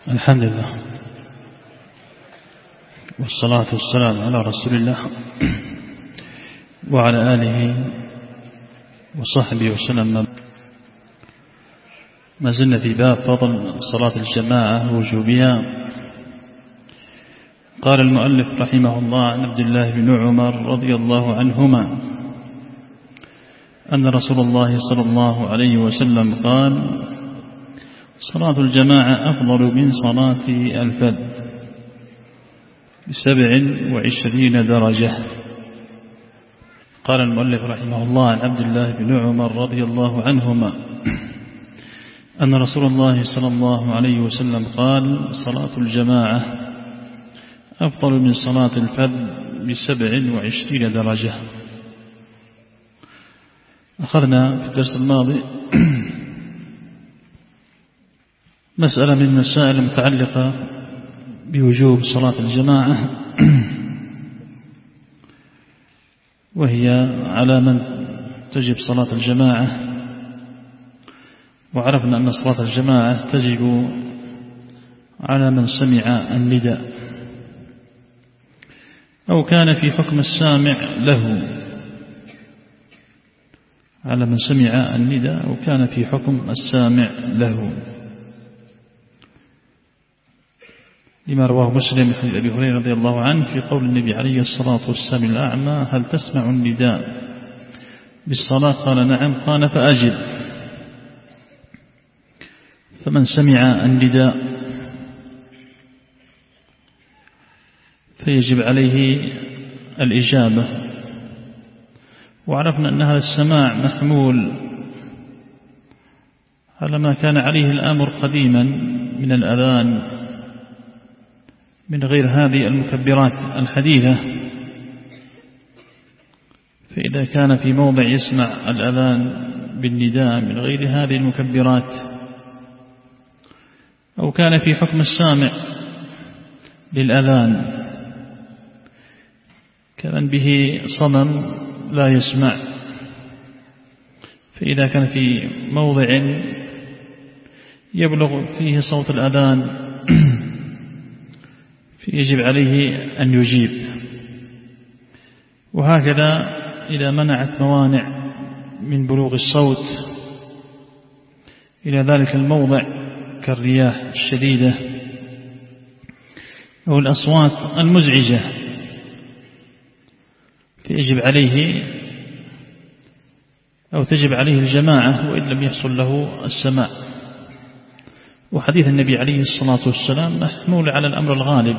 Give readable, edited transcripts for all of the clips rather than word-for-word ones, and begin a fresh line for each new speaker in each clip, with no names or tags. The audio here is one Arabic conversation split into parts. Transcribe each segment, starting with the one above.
الحمد لله والصلاة والسلام على رسول الله وعلى آله وصحبه وسلم. ما زلنا في باب فضل صلاة الجماعة ووجوبها. قال المؤلف رحمه الله عن عبد الله بن عمر رضي الله عنهما أن رسول الله صلى الله عليه وسلم قال: صلاة الجماعة أفضل من صلاة الفذ ب27 درجة. قال المؤلف رحمه الله عن عبد الله بن عمر رضي الله عنهما أن رسول الله صلى الله عليه وسلم قال: صلاة الجماعة أفضل من صلاة الفذ ب27 درجة. أخذنا في الدرس الماضي مسألة من المسائل المتعلقة بوجوب صلاة الجماعة، وهي على من تجب صلاة الجماعة. وعرفنا أن صلاة الجماعة تجب على من سمع النداء أو كان في حكم السامع له، على من سمع النداء أو كان في حكم السامع له، لما رواه مسلم من حديث أبي هريرة رضي الله عنه في قول النبي عليه الصلاة والسلام الأعمى: هل تسمع النداء بالصلاة؟ قال: نعم. قال: فأجب. فمن سمع النداء فيجب عليه الإجابة. وعرفنا أن هذا السماع محمول على ما كان عليه الأمر قديما من الأذان من غير هذه المكبرات الحديثة. فإذا كان في موضع يسمع الأذان بالنداء من غير هذه المكبرات، أو كان في حكم السامع للأذان كمن به صمم لا يسمع، فإذا كان في موضع يبلغ فيه صوت الأذان فيجب عليه أن يجيب. وهكذا إذا منعت موانع من بلوغ الصوت إلى ذلك الموضع كالرياح الشديدة أو الأصوات المزعجة فيجب عليه أو تجب عليه الجماعة وإن لم يحصل له السماع. وحديث النبي عليه الصلاة والسلام محمول على الأمر الغالب،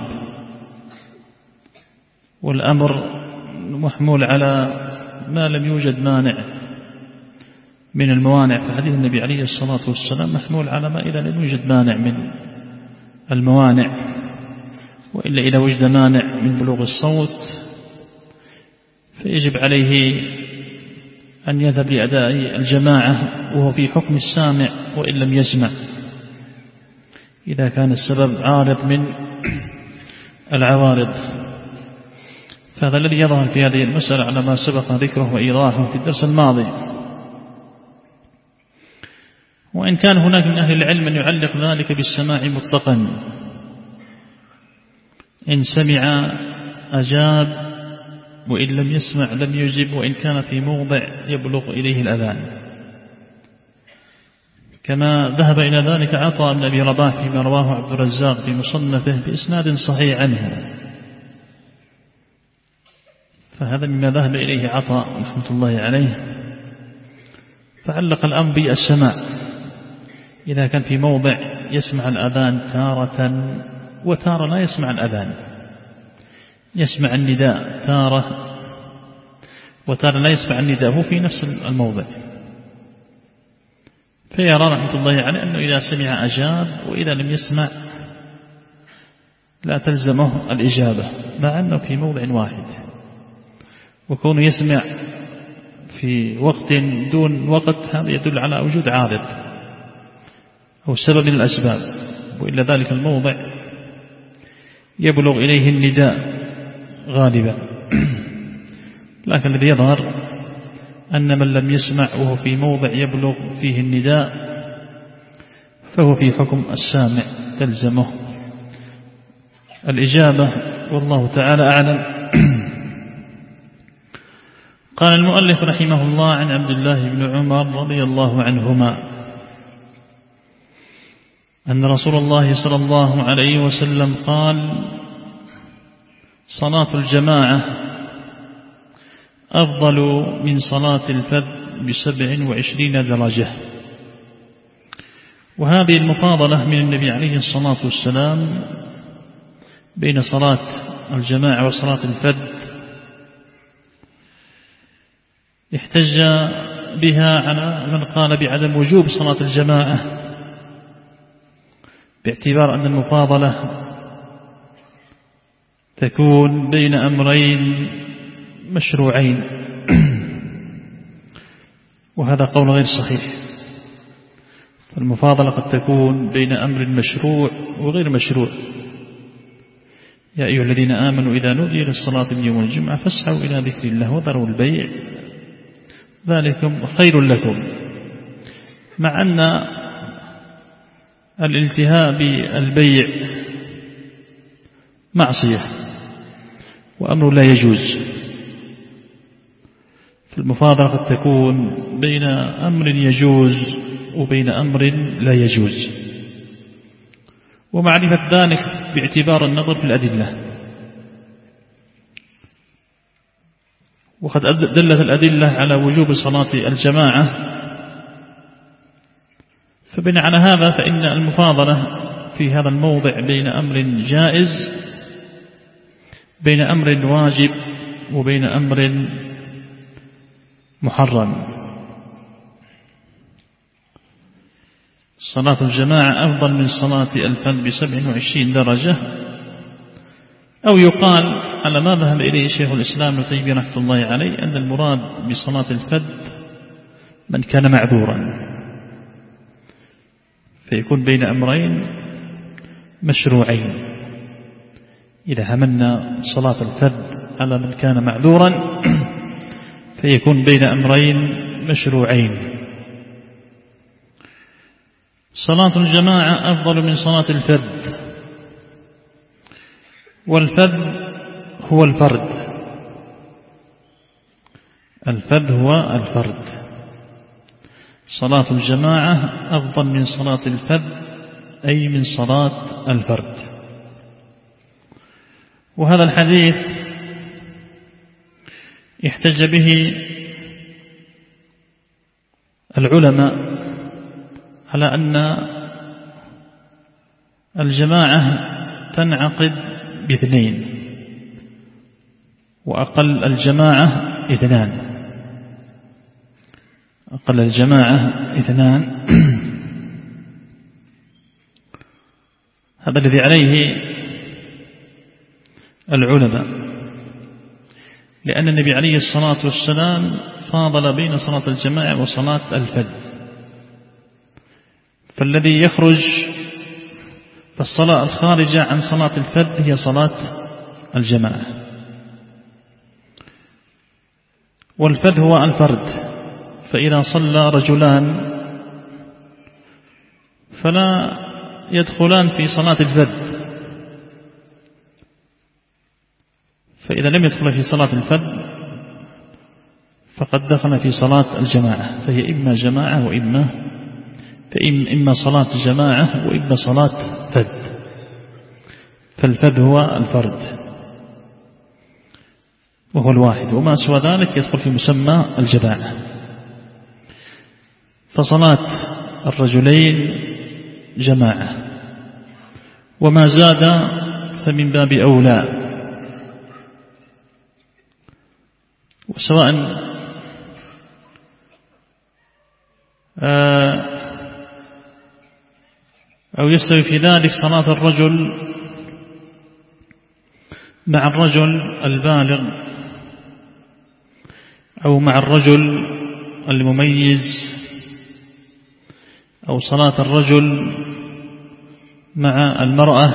والأمر محمول على ما لم يوجد مانع من الموانع. فحديث النبي عليه الصلاة والسلام محمول على ما إذا لم يوجد مانع من الموانع، وإلا إذا وجد مانع من بلوغ الصوت فيجب عليه أن يذهب لأداء الجماعة وهو في حكم السامع وإن لم يسمع، إذا كان السبب عارض من العوارض. فهذا الذي يظهر في هذه المسألة على ما سبق ذكره وإيضاحه في الدرس الماضي. وإن كان هناك من أهل العلم من يعلق ذلك بالسماع مطلقا، إن سمع أجاب وإن لم يسمع لم يجب، وإن كان في موضع يبلغ إليه الأذان، كما ذهب إلى ذلك عطاء بن أبي رباح فيما رواه عبد الرزاق في مصنفه بإسناد صحيح عنه. فهذا مما ذهب إليه عطاء رحمة الله عليه، فعلق الأمر بالسماع إذا كان في موضع يسمع الأذان تارة وتارة لا يسمع الأذان، يسمع النداء تارة وتارة لا يسمع النداء، هو في نفس الموضع. فيرى رحمة الله عليه أنه إذا سمع أجاب وإذا لم يسمع لا تلزمه الإجابة، مع أنه في موضع واحد. وكونه يسمع في وقت دون وقت هذا يدل على وجود عارض أو سبب من الأسباب، وإلا ذلك الموضع يبلغ إليه النداء غالبا. لكن الذي يظهر أن من لم يسمع وهو في موضع يبلغ فيه النداء فهو في حكم السامع تلزمه الإجابة والله تعالى أعلم. قال المؤلف رحمه الله عن عبد الله بن عمر رضي الله عنهما أن رسول الله صلى الله عليه وسلم قال: صلاة الجماعة أفضل من صلاة الفذ ب27 درجة. وهذه المفاضلة من النبي عليه الصلاة والسلام بين صلاة الجماعة وصلاة الفذ احتج بها على من قال بعدم وجوب صلاة الجماعة، باعتبار أن المفاضلة تكون بين أمرين مشروعين، وهذا قول غير صحيح. المفاضلة قد تكون بين أمر مشروع وغير مشروع. يا أيها الذين آمنوا إذا نودي للصلاة من يوم الجمعة فاسعوا إلى ذكر الله وذروا البيع ذلكم خير لكم، مع أن الالتهاء بالبيع معصية وأمر لا يجوز. فالمفاضلة قد تكون بين أمر يجوز وبين أمر لا يجوز، ومعرفة ذلك باعتبار النظر في الأدلة. وقد دلت الأدلة على وجوب صلاة الجماعة، فبناء على هذا فإن المفاضلة في هذا الموضع بين أمر جائز، بين أمر واجب، وبين أمر محرم. صلاة الجماعة أفضل من صلاة الفذ ب27 درجة، أو يقال على ما ذهب إليه شيخ الإسلام ابن تيمية رحمة الله عليه أن المراد بصلاة الفذ من كان معذورا، فيكون بين أمرين مشروعين. إذا حملنا صلاة الفذ على من كان معذورا فيكون بين أمرين مشروعين. صلاة الجماعة أفضل من صلاة الفذ، والفذ هو الفرد، الفذ هو الفرد. صلاة الجماعة أفضل من صلاة الفذ أي من صلاة الفرد. وهذا الحديث احتج به العلماء على أن الجماعة تنعقد باثنين، وأقل الجماعة اثنان، أقل الجماعة اثنان. هذا الذي عليه العلماء، لأن النبي عليه الصلاة والسلام فاضل بين صلاة الجماعة وصلاة الفذ. فالذي يخرج فالصلاة الخارجة عن صلاة الفذ هي صلاة الجماعة، والفذ هو الفرد. فإذا صلى رجلان فلا يدخلان في صلاة الفذ، فإذا لم يدخل في صلاة الفذ فقد دخل في صلاة الجماعة، فهي إما جماعة إما صلاة جماعة وإما صلاة فذ. فالفذ هو الفرد وهو الواحد، وما سوى ذلك يدخل في مسمى الجماعة. فصلاة الرجلين جماعة، وما زاد فمن باب أولى. وسواء أو يستوي في ذلك صلاة الرجل مع الرجل البالغ أو مع الرجل المميز، أو صلاة الرجل مع المرأة،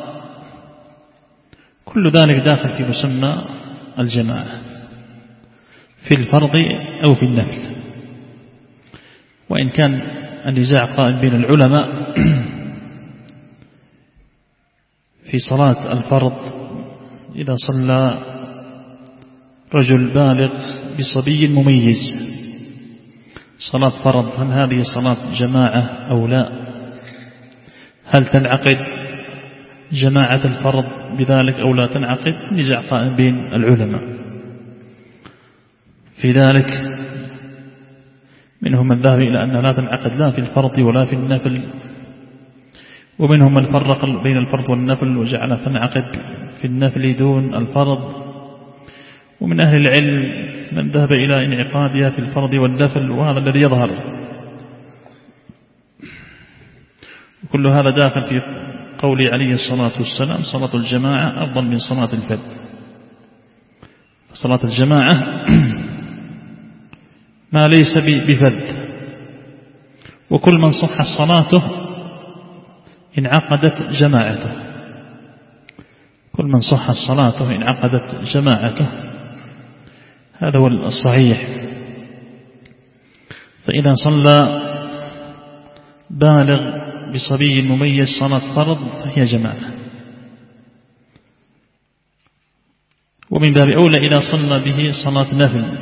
كل ذلك داخل في مسمى الجماعة في الفرض أو في النفل. وإن كان النزاع قائم بين العلماء في صلاة الفرض إذا صلى رجل بالغ بصبي مميز صلاة فرض، هل هذه صلاة جماعة أو لا؟ هل تنعقد جماعة الفرض بذلك أو لا تنعقد؟ نزاع قائم بين العلماء في ذلك. منهم من ذهب إلى أنها لا تنعقد لا في الفرض ولا في النفل، ومنهم من فرق بين الفرض والنفل وجعلها تنعقد في النفل دون الفرض، ومن أهل العلم من ذهب إلى انعقادها في الفرض والنفل، وهذا الذي يظهر. وكل هذا داخل في قول عليه الصلاة والسلام: صلاة الجماعة أفضل من صلاة الفرد. صلاة الجماعة ما ليس بفرد، وكل من صحت صلاته انعقدت جماعته، كل من صحت صلاته انعقدت جماعته، هذا هو الصحيح. فإذا صلى بالغ بصبي مميز صلاة فرض فهي جماعة، ومن باب أولى إذا صلى به صلاة نفل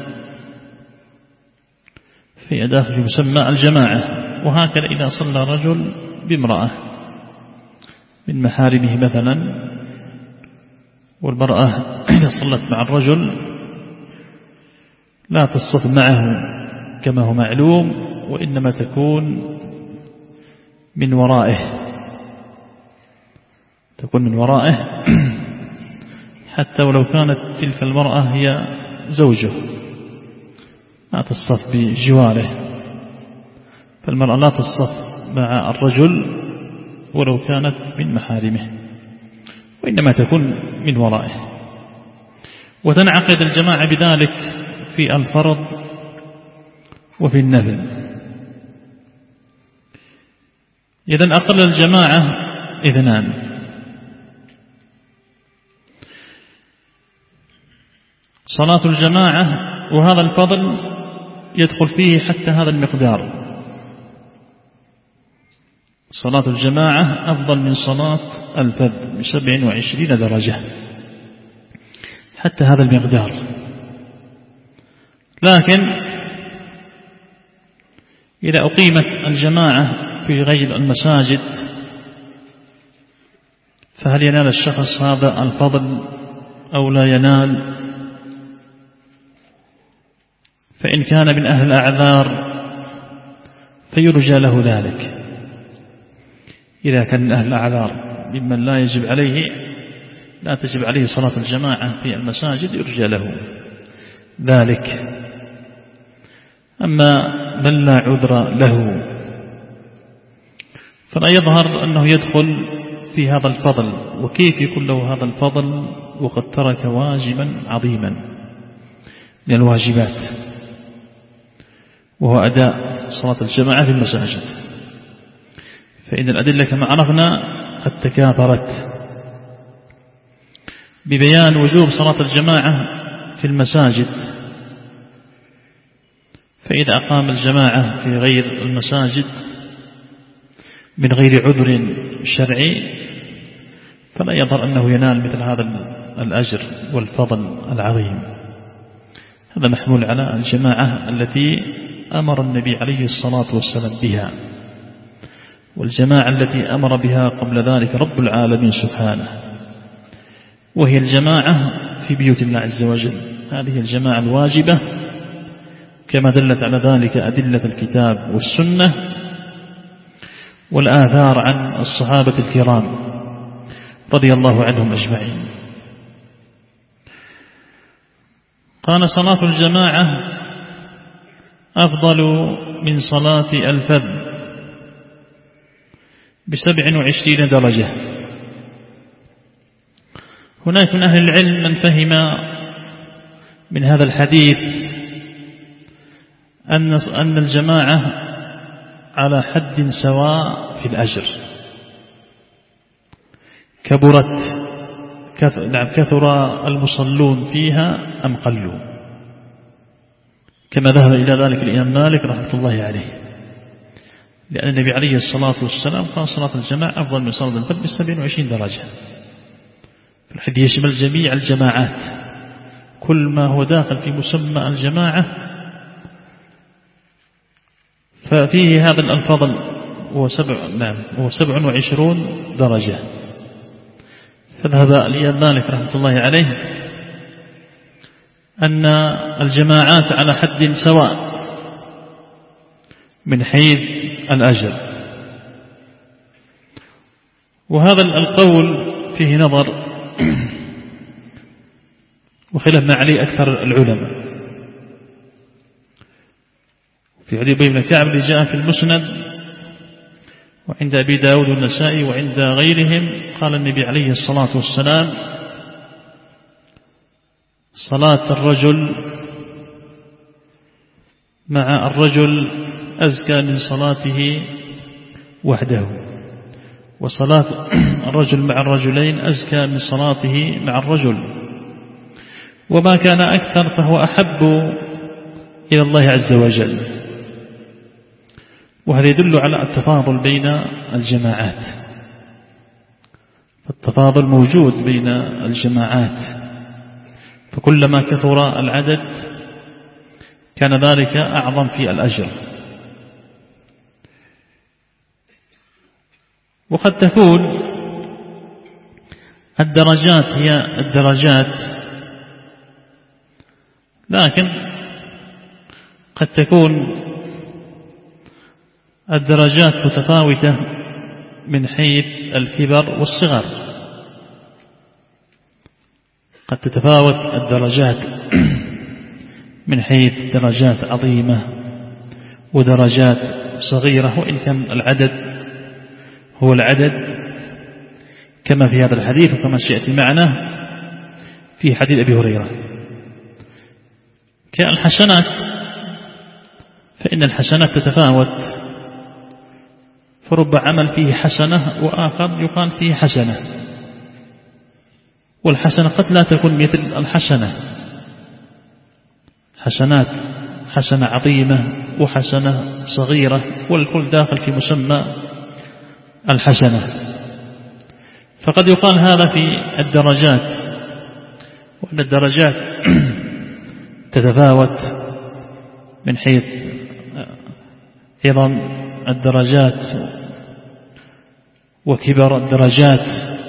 في داخل يسمى الجماعة. وهكذا إذا صلى رجل بامرأة من محارمه مثلا، والمرأة إذا صلت مع الرجل لا تصف معه كما هو معلوم، وإنما تكون من ورائه، تكون من ورائه حتى ولو كانت تلك المرأة هي زوجه لا تصف بجواره. فالمرأة لا تصف مع الرجل ولو كانت من محارمه، وإنما تكون من ورائه. وتنعقد الجماعة بذلك في الفرض وفي النفل. إذن أقل الجماعة اثنان، صلاة الجماعة، وهذا الفضل يدخل فيه حتى هذا المقدار. صلاة الجماعة أفضل من صلاة الفذ ب27 درجة، حتى هذا المقدار. لكن إذا أقيمت الجماعة في غير المساجد فهل ينال الشخص هذا الفضل أو لا ينال؟ فإن كان من أهل الأعذار فيرجى له ذلك. إذا كان من أهل الأعذار ممن لا تجب عليه صلاة الجماعة في المساجد يرجى له ذلك. أما من لا عذر له فلا يظهر أنه يدخل في هذا الفضل. وكيف يكون له هذا الفضل وقد ترك واجبا عظيما من الواجبات، وهو أداء صلاة الجماعة في المساجد؟ فإن الأدلة كما عرفنا قد تكاثرت ببيان وجوب صلاة الجماعة في المساجد. فإذا أقام الجماعة في غير المساجد من غير عذر شرعي فلا يظهر أنه ينال مثل هذا الأجر والفضل العظيم. هذا محمول على الجماعة التي أمر النبي عليه الصلاة والسلام بها، والجماعة التي أمر بها قبل ذلك رب العالمين سبحانه، وهي الجماعة في بيوت الله عز وجل. هذه الجماعة الواجبة كما دلت على ذلك أدلة الكتاب والسنة والآثار عن الصحابة الكرام رضي الله عنهم أجمعين. قال: صلاة الجماعة أفضل من صلاة الفذ ب27 درجة. هناك من أهل العلم من فهم من هذا الحديث أن الجماعة على حد سواء في الأجر، كثر المصلون فيها أم قلوا، كما ذهب إلى ذلك الإمام مالك رحمة الله عليه، لأن النبي عليه الصلاة والسلام قال: صلاة الجماعة أفضل من صلاة الفرد ب27 درجة. الحديث يشمل جميع الجماعات، كل ما هو داخل في مسمى الجماعة ففيه هذا الفضل، هو 27 درجة. فذهب الإمام مالك رحمة الله عليه أن الجماعات على حد سواء من حيث الأجر، وهذا القول فيه نظر وخلاف ما عليه أكثر العلماء. في حديث أبي بن كعب اللي جاء في المسند وعند أبي داود والنسائي وعند غيرهم، قال النبي عليه الصلاة والسلام: صلاة الرجل مع الرجل أزكى من صلاته وحده، وصلاة الرجل مع الرجلين أزكى من صلاته مع الرجل، وما كان أكثر فهو أحب إلى الله عز وجل. وهذا يدل على التفاضل بين الجماعات، فالتفاضل موجود بين الجماعات، فكلما كثر العدد كان ذلك أعظم في الأجر. وقد تكون الدرجات هي الدرجات، لكن قد تكون الدرجات متفاوتة من حيث الكبر والصغر. قد تتفاوت الدرجات من حيث درجات عظيمة ودرجات صغيرة، وإن كان العدد هو العدد كما في هذا الحديث وكما سيأتي معنا في حديث أبي هريرة. كالحسنات فإن الحسنات تتفاوت، فرب عمل فيه حسنة وآخر يقال فيه حسنة، والحسنة قد لا تكون مثل الحسنة، حسنات حسنة عظيمة وحسنة صغيرة، والكل داخل في مسمى الحسنة. فقد يقال هذا في الدرجات، وأن الدرجات تتفاوت من حيث عظم الدرجات وكبر الدرجات،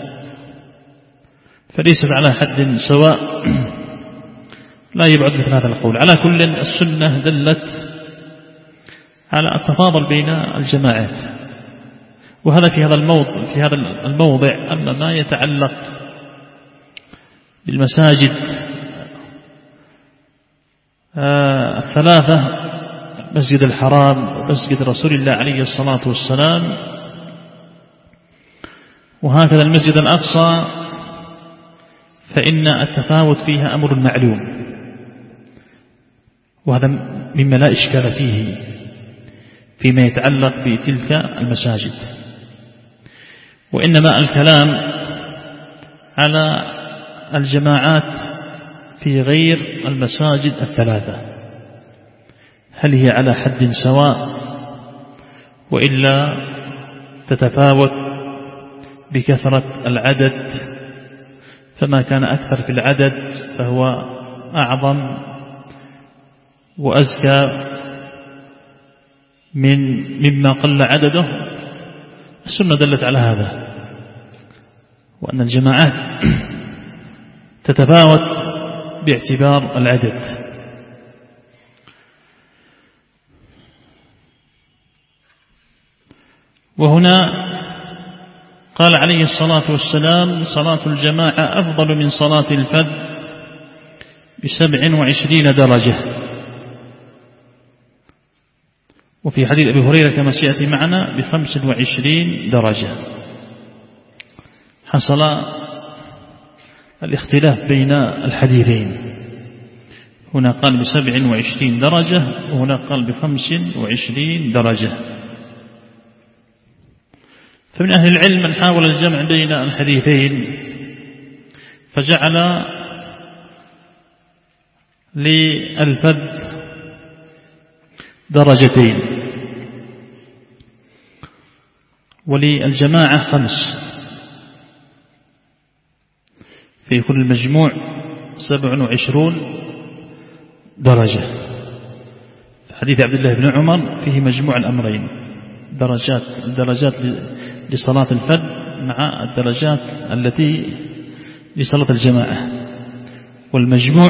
فليست على حد سواء، لا يبعد مثل هذا القول. على كل السنة دلت على التفاضل بين الجماعات، وهذا في هذا الموضع. أما ما يتعلق بالمساجد الثلاثة، مسجد الحرام ومسجد رسول الله عليه الصلاة والسلام، وهكذا المسجد الأقصى، فإن التفاوت فيها أمر معلوم، وهذا مما لا إشكال فيه فيما يتعلق بتلك المساجد. وإنما الكلام على الجماعات في غير المساجد الثلاثة، هل هي على حد سواء وإلا تتفاوت بكثرة العدد؟ فما كان أكثر في العدد فهو أعظم وأزكى مما قل عدده. السنة دلت على هذا، وأن الجماعات تتفاوت باعتبار العدد. وهنا قال عليه الصلاة والسلام: صلاة الجماعة أفضل من صلاة الفذ ب27 درجة. وفي حديث أبي هريرة كما سيأتي معنا ب25 درجة. حصل الاختلاف بين الحديثين، هنا قال ب27 درجة وهنا قال ب25 درجة. فمن أهل العلم من حاول الجمع بين الحديثين، فجعل للفذ درجتين وللجماعة 5. فيكون المجموع 27 درجة. في حديث عبد الله بن عمر فيه مجموع الأمرين، الدرجات لصلاة الفرد مع الدرجات التي لصلاة الجماعة، والمجموع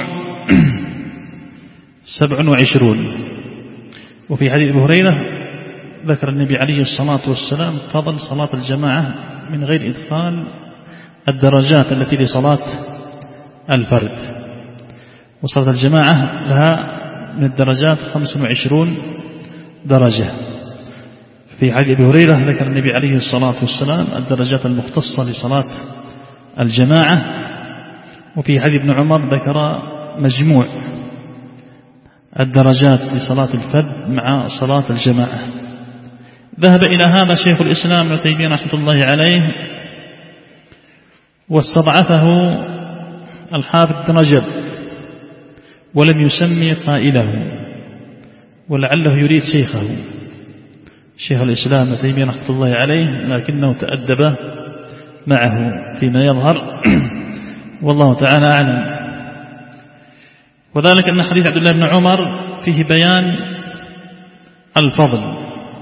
27. وفي حديث أبي هريرة ذكر النبي عليه الصلاة والسلام فضل صلاة الجماعة من غير إدخال الدرجات التي لصلاة الفرد، وصلاة الجماعة لها من الدرجات 25 درجة. في حديث أبي هريرة ذكر النبي عليه الصلاة والسلام الدرجات المختصة لصلاة الجماعة، وفي حديث ابن عمر ذكر مجموع الدرجات لصلاة الفرد مع صلاة الجماعة. ذهب إلى هذا شيخ الإسلام ابن تيمية رحمة الله عليه، واستضعفه الحافظ بن رجب ولم يسمي قائله، ولعله يريد شيخه شيخ الإسلام ابن تيمية رحمة الله عليه، لكنه تأدب معه فيما يظهر والله تعالى أعلم. وذلك أن حديث عبد الله بن عمر فيه بيان الفضل،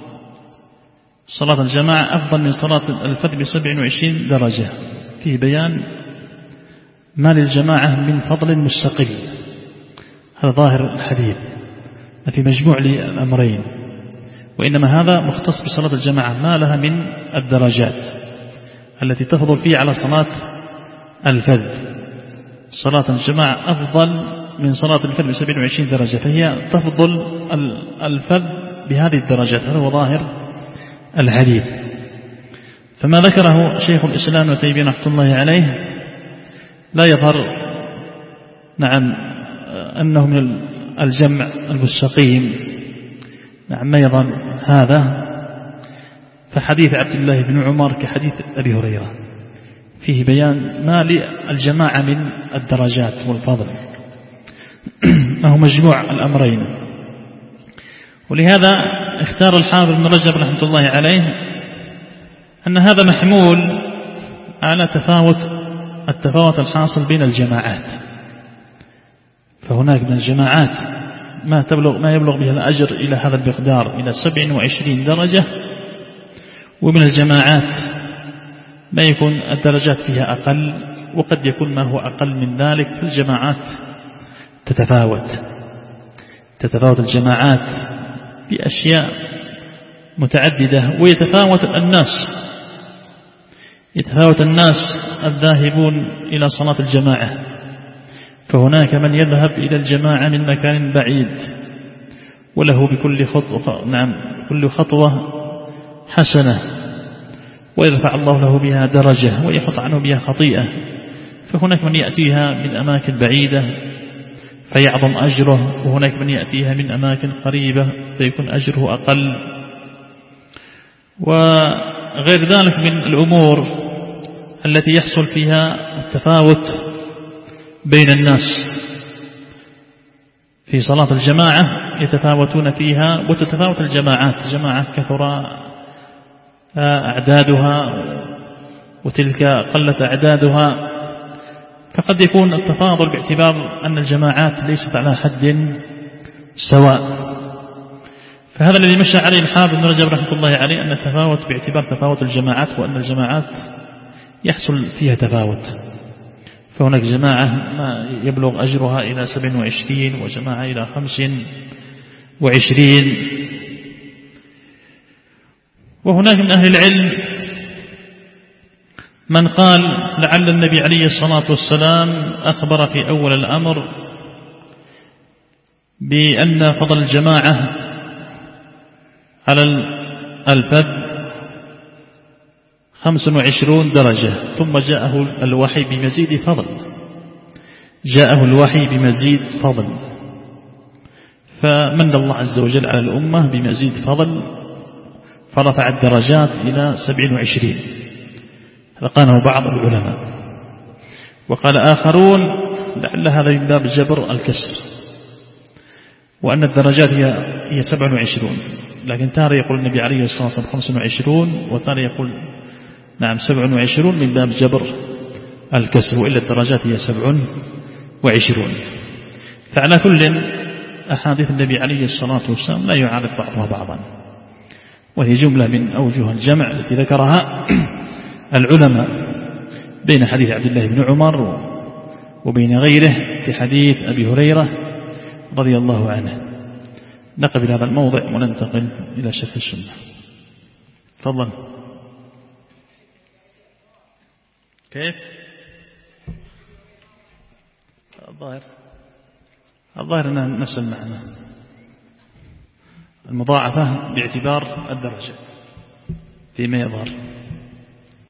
صلاة الجماعة أفضل من صلاة الفرد ب27 درجة، فيه بيان ما للجماعة من فضل مستقل، هذا ظاهر الحديث في مجموع للأمرين، وإنما هذا مختص بصلاة الجماعة ما لها من الدرجات التي تفضل فيه على صلاة الفرد. صلاة الجماعة أفضل من صلاة الفرد ب27 درجة، فهي تفضل الفرد بهذه الدرجات، هذا هو ظاهر الحديث. فما ذكره شيخ الإسلام ابن تيمية رحمة الله عليه لا يظهر نعم أنه من الجمع المستقيم، نعم ما يظهر هذا. فحديث عبد الله بن عمر كحديث أبي هريرة فيه بيان ما للجماعة من الدرجات والفضل، ما هو مجموع الأمرين. ولهذا اختار الحافظ بن رجب رحمة الله عليه أن هذا محمول على التفاوت الحاصل بين الجماعات، فهناك من الجماعات ما يبلغ بها الأجر إلى هذا المقدار إلى 27 درجة، ومن الجماعات ما يكون الدرجات فيها أقل، وقد يكون ما هو أقل من ذلك. في الجماعات تتفاوت الجماعات بأشياء متعددة، ويتفاوت الناس الذاهبون إلى صلاة الجماعة، فهناك من يذهب إلى الجماعة من مكان بعيد وله كل خطوة حسنة، ويرفع الله له بها درجة ويحط عنه بها خطيئة. فهناك من يأتيها من أماكن بعيدة فيعظم أجره، وهناك من يأتيها من أماكن قريبة فيكون أجره أقل، وغير ذلك من الأمور التي يحصل فيها التفاوت بين الناس. في صلاة الجماعة يتفاوتون فيها، وتتفاوت الجماعات، جماعة كثر أعدادها وتلك قلت أعدادها، فقد يكون التفاضل باعتبار أن الجماعات ليست على حد سواء. فهذا الذي مشى عليه الحافظ بن رجب رحمة الله عليه، أن التفاوت باعتبار تفاوت الجماعات، وأن الجماعات يحصل فيها تفاوت، فهناك جماعة ما يبلغ أجرها إلى 27 وجماعة إلى 25. وهناك من أهل العلم من قال لعل النبي عليه الصلاة والسلام أخبر في أول الأمر بأن فضل الجماعة على الفرد 25 درجة، ثم جاءه الوحي بمزيد فضل، فمن الله عز وجل على الأمة بمزيد فضل فرفع الدرجات إلى 27. هذا قاله بعض العلماء، وقال آخرون لعل هذا من باب جبر الكسر، وأن الدرجات هي 27، لكن تارة يقول النبي عليه الصلاة والسلام 25، وتارة يقول 27 من باب جبر الكسر، وإلا الدرجات هي 27. فعلى كل أحاديث النبي عليه الصلاة والسلام لا يعارض بعضها بعضا، وهي جملة من أوجه الجمع التي ذكرها العلماء بين حديث عبد الله بن عمر وبين غيره كحديث أبي هريرة رضي الله عنه. نقف هذا الموضع وننتقل إلى شرح السنة. تفضل. كيف؟ الظاهر أنها نفس المعنى، المضاعفة باعتبار الدرجة فيما يظهر.